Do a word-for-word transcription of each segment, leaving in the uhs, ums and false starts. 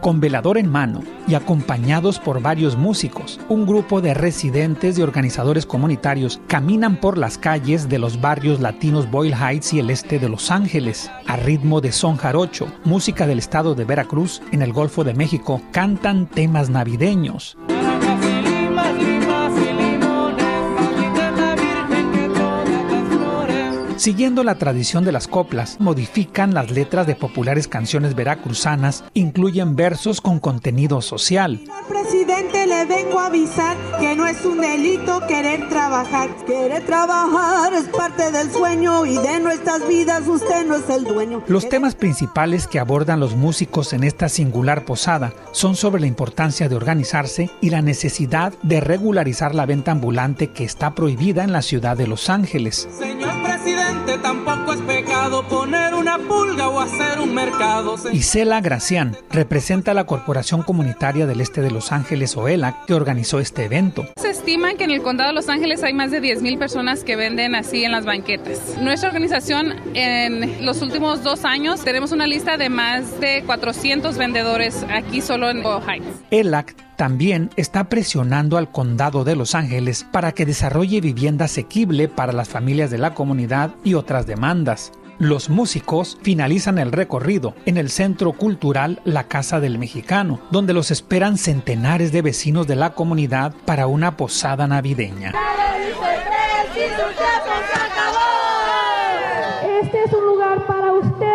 Con velador en mano y acompañados por varios músicos, un grupo de residentes y organizadores comunitarios caminan por las calles de los barrios latinos Boyle Heights y el este de Los Ángeles. A ritmo de son jarocho, música del estado de Veracruz, en el Golfo de México, cantan temas navideños. Siguiendo la tradición de las coplas, modifican las letras de populares canciones veracruzanas, incluyen versos con contenido social. Al presidente le vengo a avisar que no es un delito querer trabajar. Querer trabajar es parte del sueño y de nuestras vidas usted no es el dueño. Los temas principales que abordan los músicos en esta singular posada son sobre la importancia de organizarse y la necesidad de regularizar la venta ambulante que está prohibida en la ciudad de Los Ángeles. Señor presidente, tampoco es pecado poner una pulga o hacer un mercado. Isela Gracián representa a la Corporación Comunitaria del Este de Los Ángeles, o E L A C, que organizó este evento. Se estima que en el condado de Los Ángeles hay más de diez mil personas que venden así en las banquetas. Nuestra organización, en los últimos dos años, tenemos una lista de más de cuatrocientos vendedores aquí solo en Boyle Heights. E L A C también está presionando al condado de Los Ángeles para que desarrolle vivienda asequible para las familias de la comunidad y otras demandas. Los músicos finalizan el recorrido en el Centro Cultural La Casa del Mexicano, donde los esperan centenares de vecinos de la comunidad para una posada navideña. Este es un lugar para ustedes.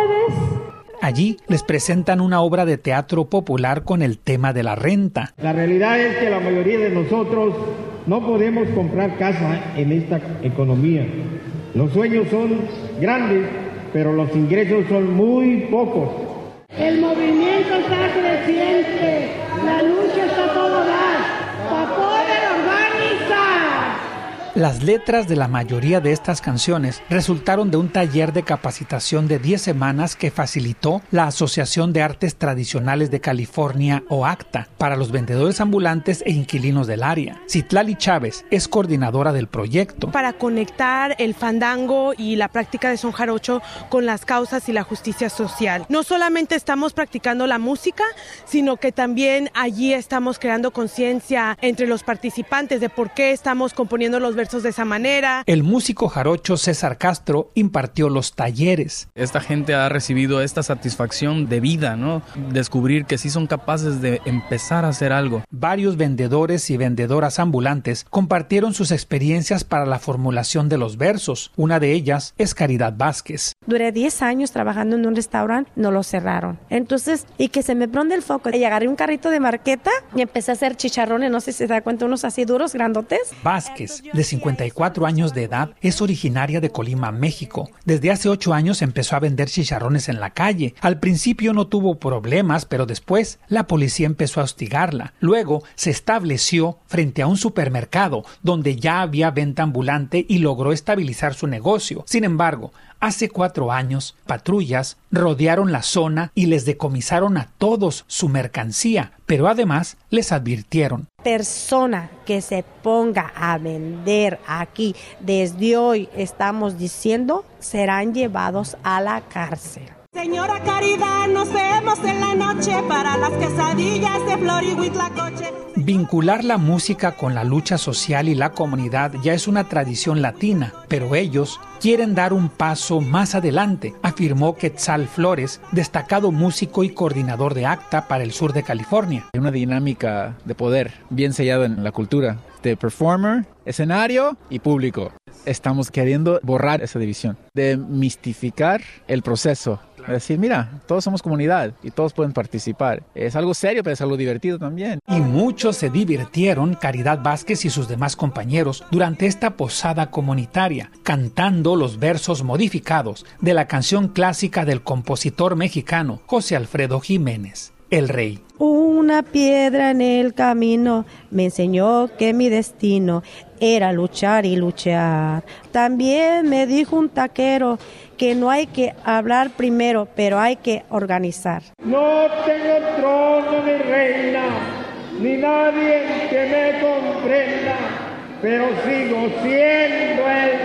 Allí les presentan una obra de teatro popular con el tema de la renta. La realidad es que la mayoría de nosotros no podemos comprar casa en esta economía. Los sueños son grandes, pero los ingresos son muy pocos. El movimiento está creciente, la lucha está a todo dar, para poder organizar. Las letras de la mayoría de estas canciones resultaron de un taller de capacitación de diez semanas que facilitó la Asociación de Artes Tradicionales de California, o A C T A, para los vendedores ambulantes e inquilinos del área. Citlali Chávez es coordinadora del proyecto. Para conectar el fandango y la práctica de son jarocho con las causas y la justicia social. No solamente estamos practicando la música, sino que también allí estamos creando conciencia entre los participantes de por qué estamos componiendo los versos de esa manera. El músico jarocho César Castro impartió los talleres. Esta gente ha recibido esta satisfacción de vida, ¿no? Descubrir que sí son capaces de empezar a hacer algo. Varios vendedores y vendedoras ambulantes compartieron sus experiencias para la formulación de los versos. Una de ellas es Caridad Vázquez. Duré diez años trabajando en un restaurante, no lo cerraron. Entonces, y que se me prende el foco. Y agarré un carrito de marqueta y empecé a hacer chicharrones, no sé si se da cuenta, unos así duros, grandotes. Vázquez, de cincuenta y cuatro años de edad, es originaria de Colima, México. Desde hace ocho años empezó a vender chicharrones en la calle. Al principio no tuvo problemas, pero después la policía empezó a hostigarla. Luego se estableció frente a un supermercado donde ya había venta ambulante y logró estabilizar su negocio. Sin embargo, hace cuatro años, patrullas rodearon la zona y les decomisaron a todos su mercancía, pero además les advirtieron: persona que se ponga a vender aquí, desde hoy estamos diciendo, serán llevados a la cárcel. Señora Caridad, nos vemos en la noche para las quesadillas de flor y huitlacoche. Vincular la música con la lucha social y la comunidad ya es una tradición latina, pero ellos quieren dar un paso más adelante, afirmó Quetzal Flores, destacado músico y coordinador de A C T A para el sur de California. Hay una dinámica de poder bien sellada en la cultura, de performer, escenario y público. Estamos queriendo borrar esa división, de mistificar el proceso. Es decir, mira, todos somos comunidad y todos pueden participar. Es algo serio, pero es algo divertido también. Y muchos se divirtieron, Caridad Vázquez y sus demás compañeros, durante esta posada comunitaria, cantando los versos modificados de la canción clásica del compositor mexicano José Alfredo Jiménez, El Rey. Una piedra en el camino me enseñó que mi destino era luchar y luchar. También me dijo un taquero que no hay que hablar primero, pero hay que organizar. No tengo trono ni reina, ni nadie que me comprenda, pero sigo siendo el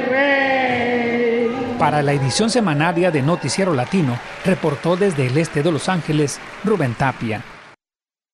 rey. Para la edición semanaria de Noticiero Latino, reportó desde el este de Los Ángeles, Rubén Tapia.